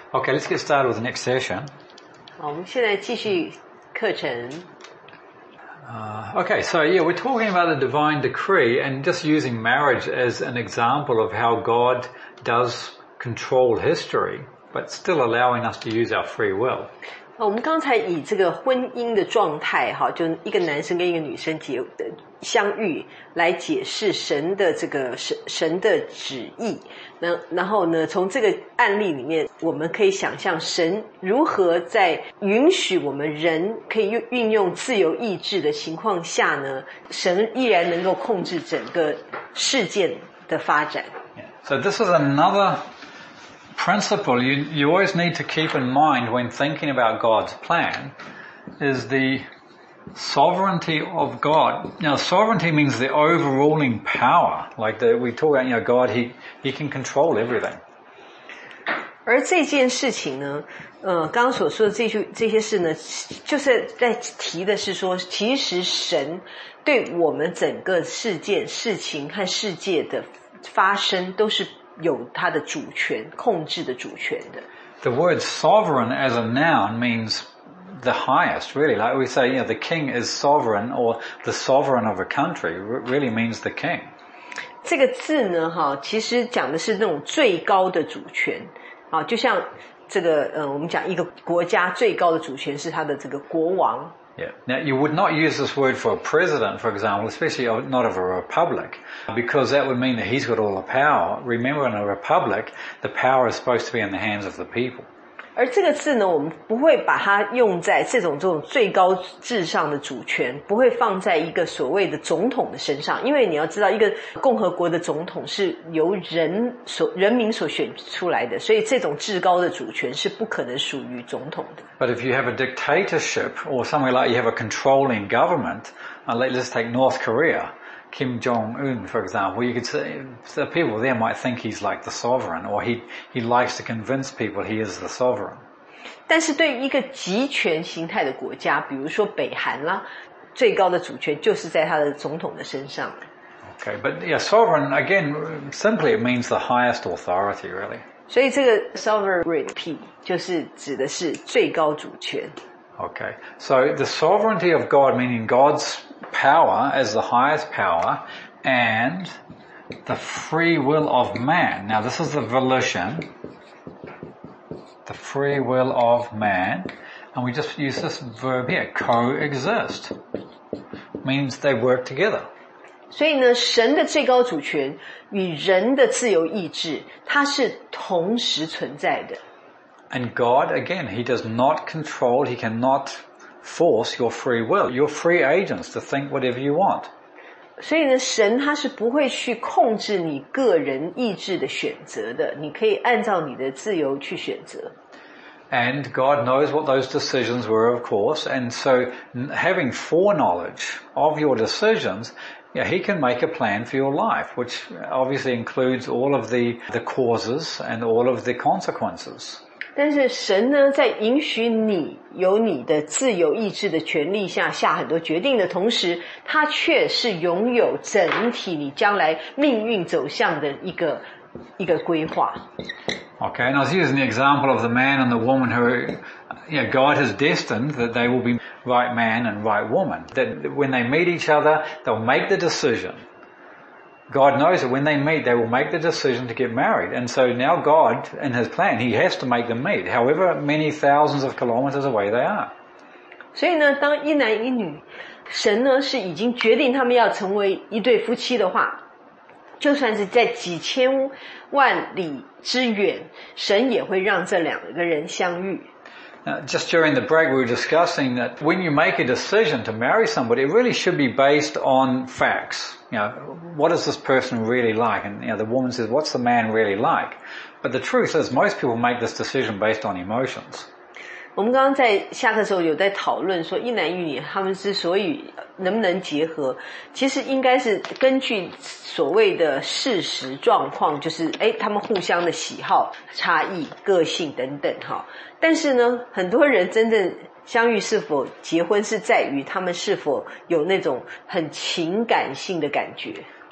Okay, let's get started with the next session. 好，我们现在继续课程。 Okay, so yeah, we're talking about the divine decree and just using marriage as an example of how God does control history, but still allowing us to use our free will. 我们刚才以这个婚姻的状态，哈，就一个男生跟一个女生相遇，来解释神的这个神的旨意。然后呢，从这个案例里面，我们可以想象神如何在允许我们人可以运用自由意志的情况下呢，神依然能够控制整个事件的发展。 So this is another principle you always need to keep in mind when thinking about God's plan is the sovereignty of God. Now, sovereignty means the overruling power. Like we talk about, God, He can control everything. 而这件事情呢，刚刚所说的这些事呢，就是在提的是说，其实神对我们整个事情和世界的发生都是有他的主权、控制的主权的。 The word sovereign as a noun means the highest, really. Like we say, the king is sovereign, or the sovereign of a country really means the king. 这个字呢，其实讲的是那种最高的主权，就像这个我们讲一个国家最高的主权是他的这个国王。 Yeah. Now, you would not use this word for a president, for example, especially not of a republic, because that would mean that he's got all the power. Remember, in a republic, the power is supposed to be in the hands of the people. 而这个字呢，我们不会把它用在这种最高至上的主权，不会放在一个所谓的总统的身上，因为你要知道，一个共和国的总统是由人民所选出来的，所以这种至高的主权是不可能属于总统的。 But if you have a dictatorship or somewhere like you have a controlling government, let's take North Korea. Kim Jong-un, for example, you could say the people there might think he's like the sovereign, or he likes to convince people he is the sovereign. 但是对于一个集权形态的国家，比如说北韩啦，最高的主权就是在他的总统的身上。 Okay, but yeah, sovereign again, simply it means the highest authority, really. 所以这个 sovereignty 就是指的是最高主权。 Okay, so the sovereignty of God, meaning God's power as the highest power, and the free will of man. Now this is the volition, the free will of man, and we just use this verb here, coexist. Means they work together. 所以呢，神的最高主权与人的自由意志，它是同时存在的。 And God, again, He does not control, He cannot force your free will. You're free agents to think whatever you want. 所以呢，神他是不会去控制你个人意志的选择的，你可以按照你的自由去选择。 And God knows what those decisions were, of course, and so having foreknowledge of your decisions, He can make a plan for your life, which obviously includes all of the causes and all of the consequences. 但是神呢，在允许你有你的自由意志的权利下很多决定的同时，他却是拥有整体你将来命运走向的一个规划。 Okay, and I was using the example of the man and the woman who, God has destined that they will be right man and right woman. That when they meet each other, they'll make the decision. God knows that when they meet, they will make the decision to get married. And so now God, in His plan, He has to make them meet, however many thousands of kilometers away they are. 所以呢，当一男一女，神呢是已经决定他们要成为一对夫妻的话，就算是在几千万里之远，神也会让这两个人相遇。 Just during the break, we were discussing that when you make a decision to marry somebody, it really should be based on facts. What is this person really like? And the woman says, what's the man really like? But the truth is, most people make this decision based on emotions. 我们刚刚在下课的时候有在讨论说，一男一女他们之所以能不能结合，其实应该是根据所谓的事实状况，就是他们互相的喜好、差异、个性等等哈。但是呢，很多人真正相遇是否结婚，是在于他们是否有那种很情感性的感觉。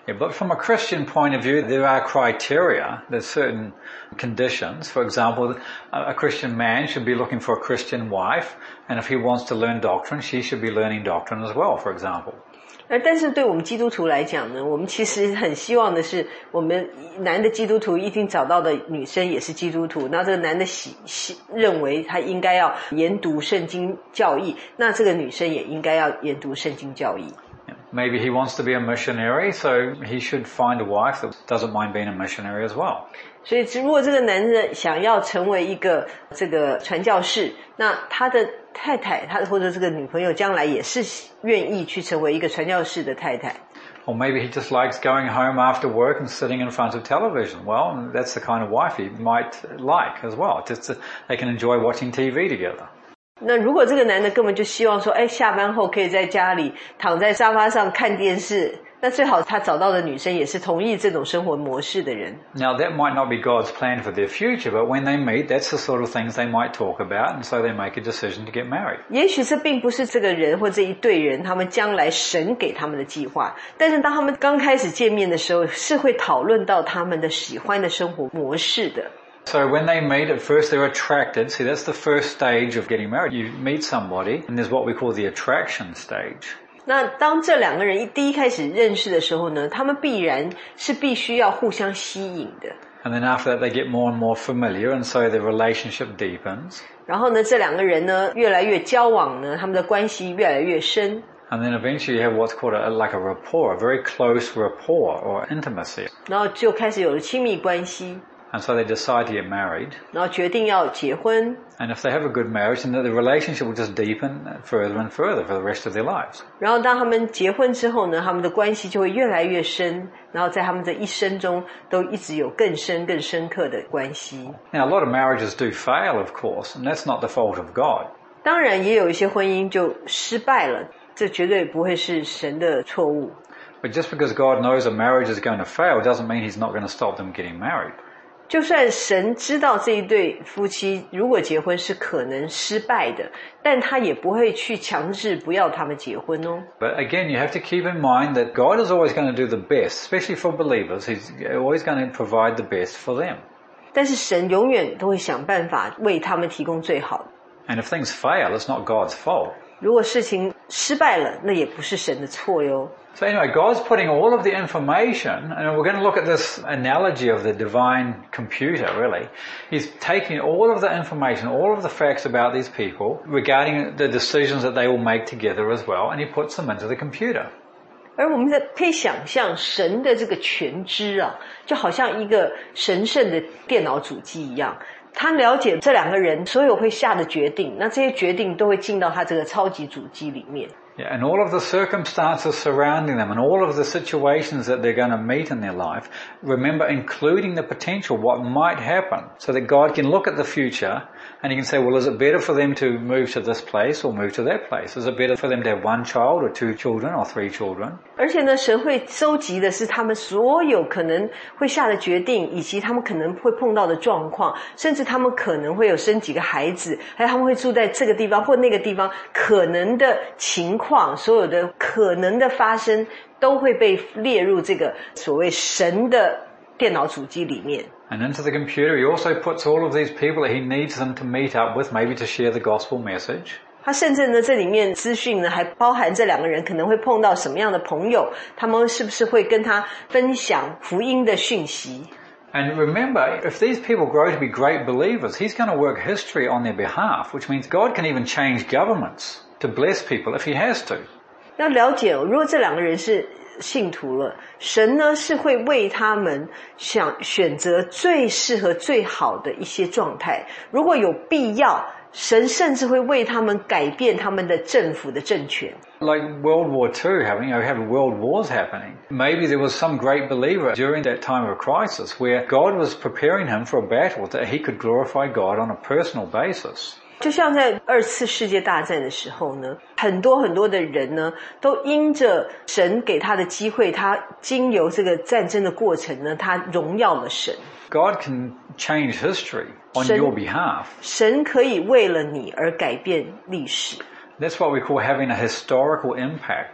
Yeah, but from a Christian point of view, there are criteria. There's certain conditions. For example, a Christian man should be looking for a Christian wife, and if he wants to learn doctrine, she should be learning doctrine as well, for example. 但是对我们基督徒来讲呢，我们其实很希望的是，我们男的基督徒一定找到的女生也是基督徒，那这个男的认为他应该要研读圣经教义，那这个女生也应该要研读圣经教义。 Maybe he wants to be a missionary, so he should find a wife that doesn't mind being a missionary as well. 所以如果这个男人想要成为一个这个传教士，那他的太太，他或者这个女朋友将来也是愿意去成为一个传教士的太太。 Or maybe he just likes going home after work and sitting in front of television. Well, that's the kind of wife he might like as well. They can enjoy watching TV together. 那如果这个男的根本就希望说，下班后可以在家里躺在沙发上看电视，那最好他找到的女生也是同意这种生活模式的人。 Now that might not be God's plan for their future, but when they meet, that's the sort of things they might talk about, and so they make a decision to get married. 也许这并不是这个人或这一对人他们将来神给他们的计划，但是当他们刚开始见面的时候，是会讨论到他们的喜欢的生活模式的。 So when they meet, at first they're attracted. See, that's the first stage of getting married. You meet somebody, and there's what we call the attraction stage. 那当这两个人第一开始认识的时候呢，他们必须要互相吸引的。 And then after that they get more and more familiar, and so the relationship deepens. 然后呢，这两个人呢越来越交往呢，他们的关系越来越深。 And then eventually you have what's called like a rapport, a very close rapport or intimacy. 然后就开始有了亲密关系。 And so they decide to get married. 然后决定要结婚。 And if they have a good marriage, then the relationship will just deepen further and further for the rest of their lives. 然后当他们结婚之后呢，他们的关系就会越来越深，然后在他们的一生中都一直有更深更深刻的关系。 Now a lot of marriages do fail, of course, and that's not the fault of God. 当然也有一些婚姻就失败了，这绝对不会是神的错误。 But just because God knows a marriage is going to fail doesn't mean He's not going to stop them getting married. 就算神知道这一对夫妻如果结婚是可能失败的，但他也不会去强制不要他们结婚哦。 But again, you have to keep in mind that God is always going to do the best, especially for believers. He's always going to provide the best for them. 但是神永远都会想办法为他们提供最好的。 And if things fail, it's not God's fault. 如果事情失败了，那也不是神的错哟。 So anyway, God's putting all of the information, and we're going to look at this analogy of the divine computer, really. He's taking all of the information, all of the facts about these people regarding the decisions that they will make together as well, and He puts them into the computer. 而我们可以想象神的这个全知啊，就好像一个神圣的电脑主机一样。他了解这两个人所有会下的决定，那这些决定都会进到他这个超级主机里面。 Yeah, and all of the circumstances surrounding them and all of the situations that they're going to meet in their life, remember including the potential what might happen, so that God can look at the future and He can say, well, is it better for them to move to this place or move to that place? Is it better for them to have one child or two children or three children? 而且呢， 神会收集的是他们所有可能会下的决定，以及他们可能会碰到的状况，甚至他们可能会有生几个孩子，还有他们会住在这个地方或那个地方，可能的情况，所有的可能的发生都会被列入这个所谓神的电脑主机里面。 And into the computer, He also puts all of these people that He needs them to meet up with, maybe to share the gospel message. 他甚至呢，这里面资讯呢，还包含这两个人可能会碰到什么样的朋友，他们是不是会跟他分享福音的讯息。 And remember, if these people grow to be great believers, He's going to work history on their behalf, which means God can even change governments to bless people if He has to. 要了解，如果这两个人是信徒了，神呢是会为他们选择最适合最好的一些状态。如果有必要，神甚至会为他们改变他们的政府的政权。 Like World War II happening, you have world wars happening. Maybe there was some great believer during that time of crisis where God was preparing him for a battle that he could glorify God on a personal basis. 就像在二次世界大战的时候呢，很多很多的人呢，都因着神给他的机会，他经由这个战争的过程呢，他荣耀了神。 God can change history on your behalf. 神可以为了你而改变历史。 That's what we call having a historical impact.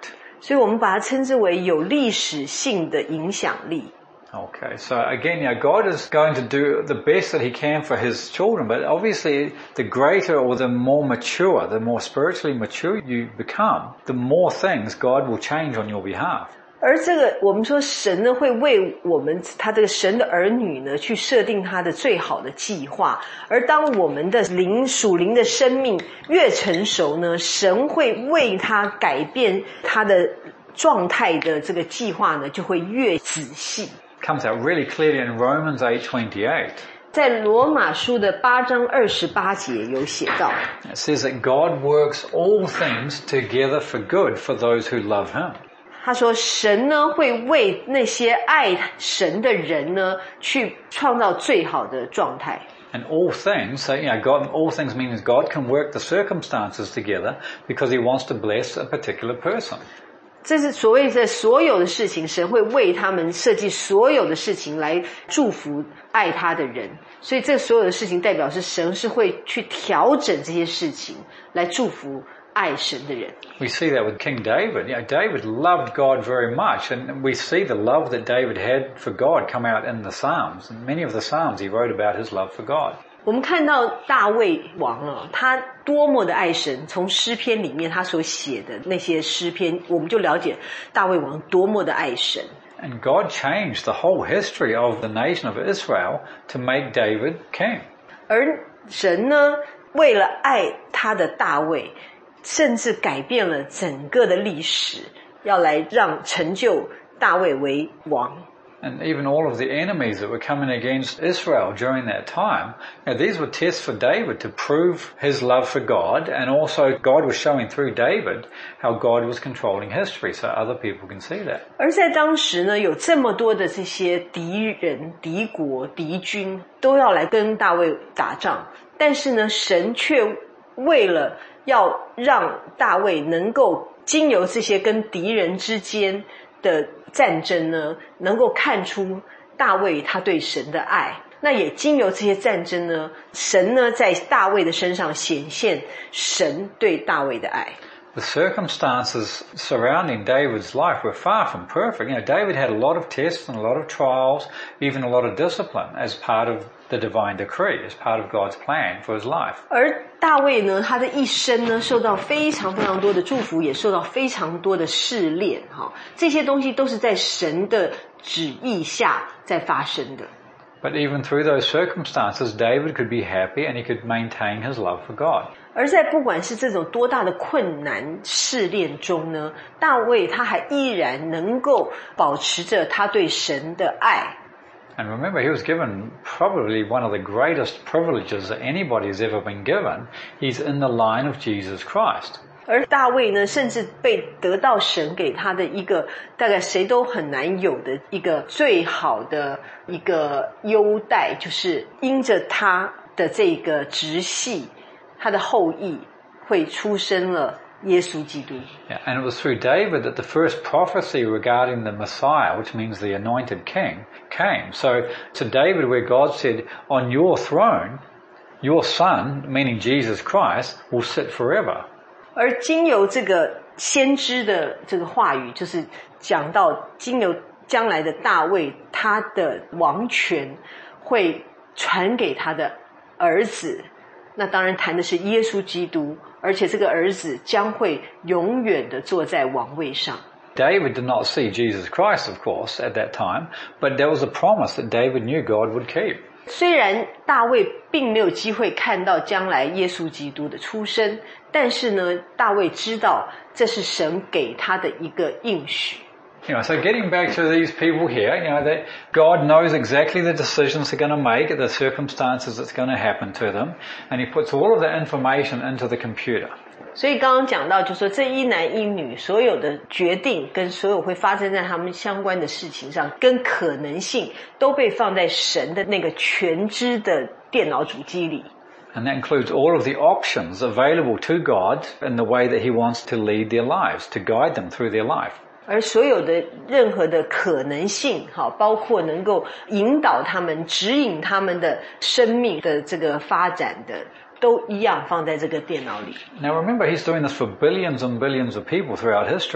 所以我们把它称之为有历史性的影响力。 Okay, so again, God is going to do the best that He can for His children, but obviously the greater or the more mature, the more spiritually mature you become, the more things God will change on your behalf. 而这个我们说神呢会为我们他这个神的儿女呢去设定他的最好的计划，而当我们的属灵的生命越成熟呢，神会为他改变他的状态的这个计划呢就会越仔细。 Comes out really clearly in Romans 8:28. 在罗马书的8章28节有写到 It says that God works all things together for good for those who love Him. 他说神呢会为那些爱神的人呢去创造最好的状态。 And all things, so all things means God can work the circumstances together because He wants to bless a particular person. 这是所谓的所有的事情，神会为他们设计所有的事情来祝福爱他的人，所以这所有的事情代表是神是会去调整这些事情来祝福爱神的人。 We see that with King David. David loved God very much, and we see the love that David had for God come out in the Psalms. In many of the Psalms he wrote about his love for God. 我们看到大卫王啊，他多么的爱神，从诗篇里面他所写的那些诗篇，我们就了解大卫王多么的爱神。 And God changed the whole history of the nation of Israel to make David king. 而神呢，为了爱他的大卫，甚至改变了整个的历史，要来让成就大卫为王。 And even all of the enemies that were coming against Israel during that time, these were tests for David to prove his love for God, and also God was showing through David how God was controlling history, so other people can see that. 而在当时呢，有这么多的这些敌人、敌国、敌军都要来跟大卫打仗，但是呢，神却为了要让大卫能够经由这些跟敌人之间的战争呢，能够看出大卫他对神的爱。那也经由这些战争呢，神呢在大卫的身上显现神对大卫的爱。 The circumstances surrounding David's life were far from perfect. David had a lot of tests and a lot of trials, even a lot of discipline as part of the divine decree, as part of God's plan for his life. 而大卫呢，他的一生呢，受到非常非常多的祝福，也受到非常多的试炼，这些东西都是在神的旨意下在发生的。 But even through those circumstances, David could be happy and he could maintain his love for God. 而在不管是这种多大的困难试炼中呢，大卫他还依然能够保持着他对神的爱。 And remember, he was given probably one of the greatest privileges that anybody has ever been given. He's in the line of Jesus Christ. 而大卫呢，甚至被得到神给他的一个大概谁都很难有的一个最好的一个优待，就是因着他的这个直系，他的后裔会出生了耶稣基督。 Yeah, and it was through David that the first prophecy regarding the Messiah, which means the anointed king, came. So to David, where God said, on your throne, your son, meaning Jesus Christ, will sit forever. 而经由这个先知的这个话语，就是讲到经由将来的大卫，他的王权会传给他的儿子，那当然谈的是耶稣基督，而且这个儿子将会永远的坐在王位上。 David did not see Jesus Christ, of course, at that time, but there was a promise that David knew God would keep. 虽然大卫并没有机会看到将来耶稣基督的出生，但是呢，大卫知道这是神给他的一个应许。 So getting back to these people here, that God knows exactly the decisions they're going to make, the circumstances that's going to happen to them, and He puts all of that information into the computer. 所以刚刚讲到，就是说这一男一女所有的决定跟所有会发生在他们相关的事情上，跟可能性都被放在神的那个全知的电脑主机里。 And that includes all of the options available to God in the way that He wants to lead their lives, to guide them through their life. 而所有的任何的可能性，包括能够引导他们、指引他们的生命的这个发展的，都一样放在这个电脑里。 Now remember, He's doing this for billions and billions of people throughout history.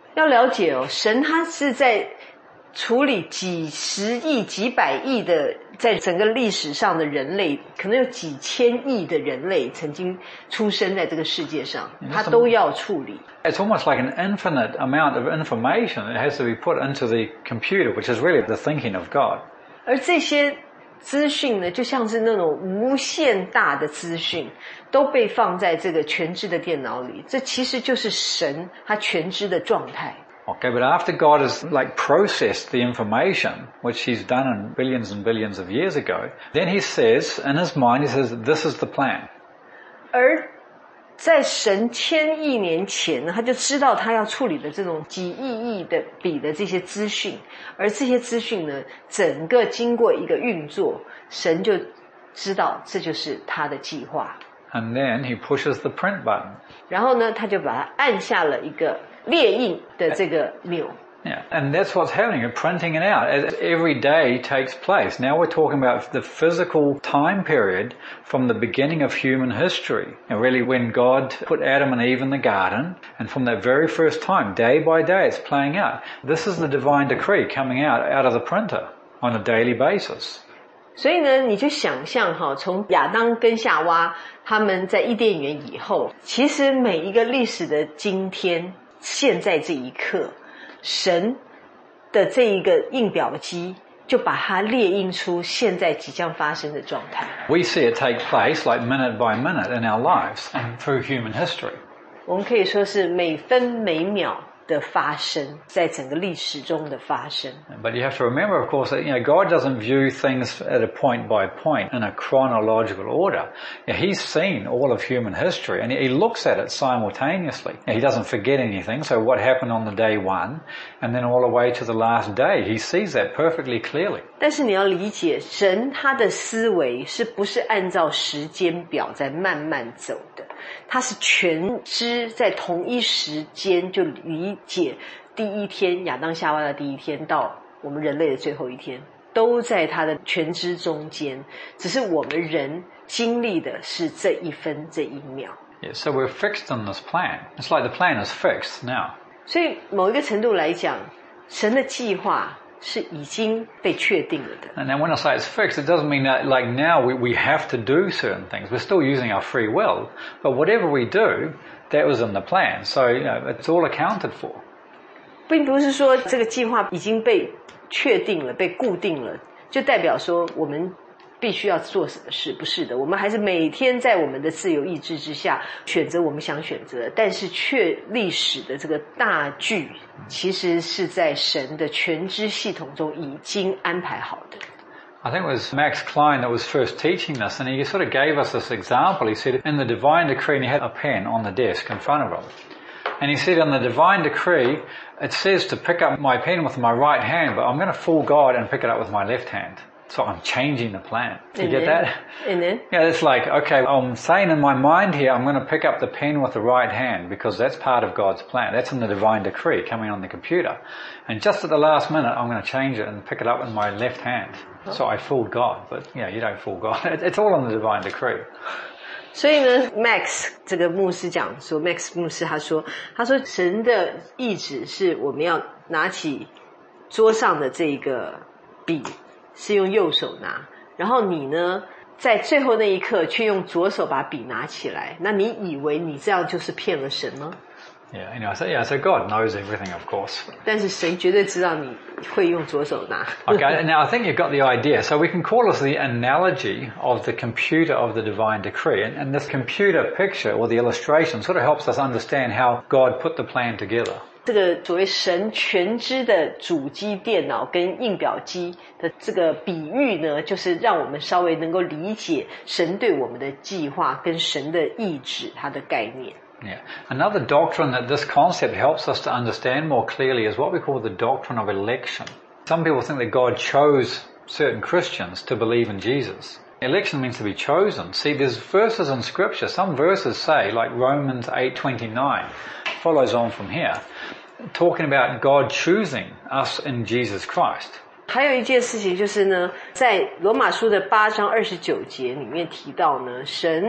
要了解哦，神他是在处理几十亿、几百亿的，在整个历史上的人类，可能有几千亿的人类曾经出生在这个世界上，他都要处理。 It's almost like an infinite amount of information that has to be put into the computer, which is really the thinking of God. 而这些资讯呢，就像是那种无限大的资讯，都被放在这个全知的电脑里，这其实就是神他全知的状态。 Okay, but after God has like processed the information, which he's done in billions and billions of years ago, then he says, in his mind, he says, this is the plan. 而在神千亿年前呢，他就知道他要处理的这种几亿的笔的这些资讯，而这些资讯呢，整个经过一个运作，神就知道这就是他的计划。 And then he pushes the print button. 然后呢，他就把它按下了一个列印的这个钮。 Yeah, and that's what's happening, printing it out. As every day takes place. Now we're talking about the physical time period from the beginning of human history. And really when God put Adam and Eve in the garden, and from that very first time, day by day, it's playing out. This is the divine decree coming out of the printer on a daily basis. 所以呢，你就想象哈，从亚当跟夏娃他们在伊甸园以后，其实每一个历史的今天，现在这一刻，神的这一个印表机就把它列印出现在即将发生的状态。 We see it take place like minute by minute in our lives and through human history. 我们可以说是每分每秒的发生，在整个历史中的发生。 But you have to remember, of course, that God doesn't view things at a point by point in a chronological order. He's seen all of human history, and he looks at it simultaneously. He doesn't forget anything. So what happened on the day one, and then all the way to the last day, he sees that perfectly clearly. 但是你要理解，神他的思维是不是按照时间表在慢慢走的？他是全知，在同一时间就理解第一天亚当夏娃的第一天到我们人类的最后一天，都在他的全知中间，只是我们人经历的是这一分这一秒。 Yeah, so we're fixed in this plan. It's like the plan is fixed now. 所以某一个程度来讲，神的计划是已经被确定了的。 And then when I say it's fixed, it doesn't mean that like now we have to do certain things. We're still using our free will. But whatever we do, that was in the plan. So, it's all accounted for. 并不是说这个计划已经被确定了，被固定了，就代表说我们必须要做什么事，不是的，我们还是每天在我们的自由意志之下选择我们想选择，但是却历史的这个大局其实是在神的全知系统中已经安排好的。 I think it was Max Klein that was first teaching this, and he sort of gave us this example. He said, in the divine decree, and he had a pen on the desk in front of him. And he said, in the divine decree, it says to pick up my pen with my right hand, but I'm going to fool God and pick it up with my left hand. So I'm changing the plan. Do you get that? And then? Yeah, it's like, okay, I'm saying in my mind here, I'm going to pick up the pen with the right hand because that's part of God's plan. That's in the divine decree coming on the computer. And just at the last minute, I'm going to change it and pick it up in my left hand. So I fooled God, but you don't fool God. It's all in the divine decree. 所以呢 Max 这个牧师讲说 Max 牧师他说神的意志是我们要拿起桌上的这个笔是用右手拿，然后你呢在最后那一刻却用左手把笔拿起来，那你以为你这样就是骗了神吗？ So God knows everything, of course. 但是神绝对知道你会用左手拿。 Okay, now I think you've got the idea. So we can call this the analogy of the computer of the divine decree. And this computer picture or the illustration sort of helps us understand how God put the plan together. 这个所谓神全知的主机电脑跟印表机的这个比喻呢，就是让我们稍微能够理解神对我们的计划跟神的意志它的概念。 Yeah. Another doctrine that this concept helps us to understand more clearly is what we call the doctrine of election. Some people think that God chose certain Christians to believe in Jesus. Election means to be chosen. See, there's verses in Scripture. Some verses say, like Romans 8:29, follows on from here, talking about God choosing us in Jesus Christ. 还有一件事情就是呢，在罗马书的8章29节里面提到呢，神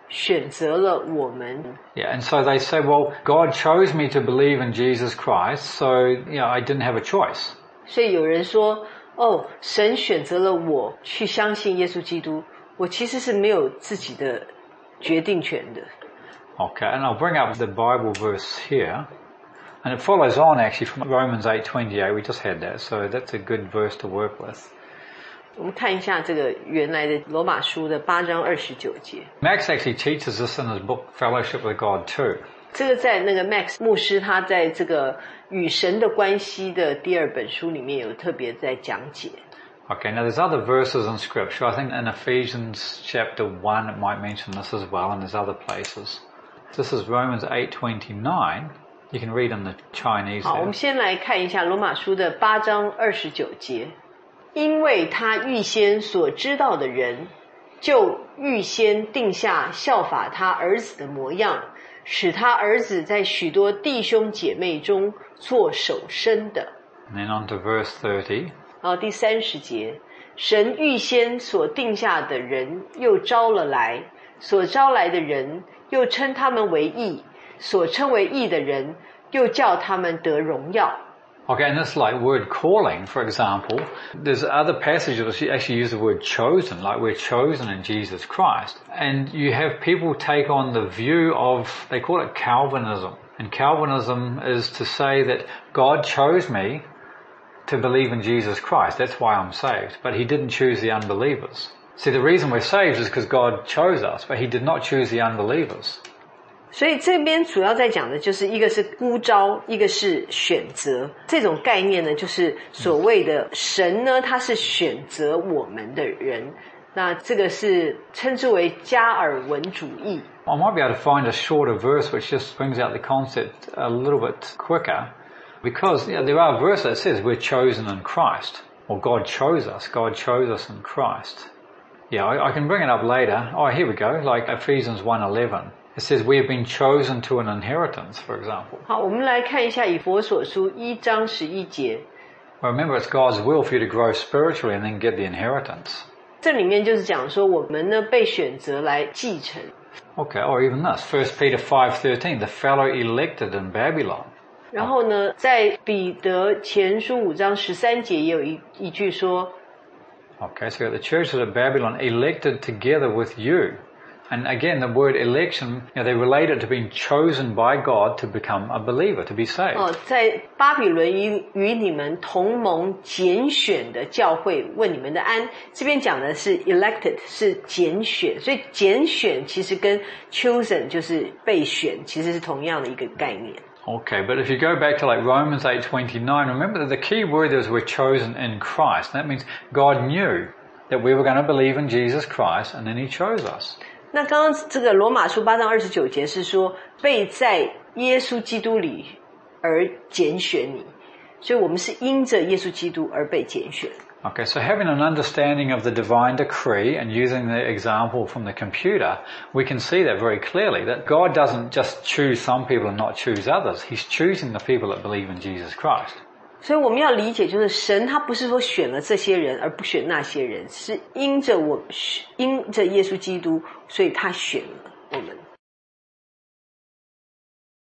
选择了我们。 Yeah, and so they say, well, God chose me to believe in Jesus Christ, so, I didn't have a choice. 所以有人说，哦，神选择了我去相信耶稣基督，我其实是没有自己的决定权的。 Okay, and I'll bring up the Bible verse here. And it follows on actually from Romans 8:28. We just had that, so that's a good verse to work with. 我们看一下这个原来的罗马书的8章29节。 Max actually teaches this in his book Fellowship with God too. 这个在那个 Max 牧师他在这个与神的关系的第2本书里面有特别在讲解。 Okay, now there's other verses in Scripture. I think in Ephesians chapter 1 it might mention this as well, and there's other places. This is Romans 8:29. You can read in the Chinese 好，我 there. 们先来看一下罗马书的8章29节。因为他预先所知道的人，就预先定下效法他儿子的模样，使他儿子在许多弟兄姐妹中做首生的。 And then on to verse 30. 然后第30节，神预先所定下的人又招了来，所招来的人又称他们为义，所称为义的人又叫他们得荣耀。 Okay, and this like word calling, for example, there's other passages that actually use the word chosen, like we're chosen in Jesus Christ. And you have people take on the view of, they call it Calvinism. And Calvinism is to say that God chose me to believe in Jesus Christ. That's why I'm saved. But he didn't choose the unbelievers. See, the reason we're saved is because God chose us, but he did not choose the unbelievers. 所以这边主要在讲的就是一个是呼召，一个是选择。这种概念呢，就是所谓的神呢，他是选择我们的人。那这个是称之为加尔文主义。 I might be able to find a shorter verse which just brings out the concept a little bit quicker. Because there are verses that says we're chosen in Christ. Or God chose us. God chose us in Christ. Yeah, I can bring it up later. Oh, here we go. Like Ephesians 1:11. It says we have been chosen to an inheritance, for example. 好，我们来看一下以弗所书1章11节。 Well, remember, it's God's will for you to grow spiritually and then get the inheritance. 这里面就是讲说我们呢被选择来继承。 Okay, or even this. 1 Peter 5:13. The fellow elected in Babylon. 然后呢，在彼得前书5章13节也有一句说。 Okay, so the churches at Babylon elected together with you. And again, the word election, they relate it to being chosen by God to become a believer, to be saved. 在巴比伦与你们同盟拣选的教会问你们的安，这边讲的是 elected 是拣选，所以拣选其实跟 chosen 就是被选，其实是同样的一个概念。 Okay, but if you go back to like Romans 8:29, remember that the key word is we're chosen in Christ. That means God knew that we were going to believe in Jesus Christ, and then he chose us. 那刚刚这个罗马书8章29节是说被在耶稣基督里而拣选你，所以我们是因着耶稣基督而被拣选。 Okay, so having an understanding of the divine decree and using the example from the computer, we can see that very clearly, that God doesn't just choose some people and not choose others. He's choosing the people that believe in Jesus Christ. 所以我们要理解，就是神他不是说选了这些人而不选那些人，是因着耶稣基督，所以他选了我们。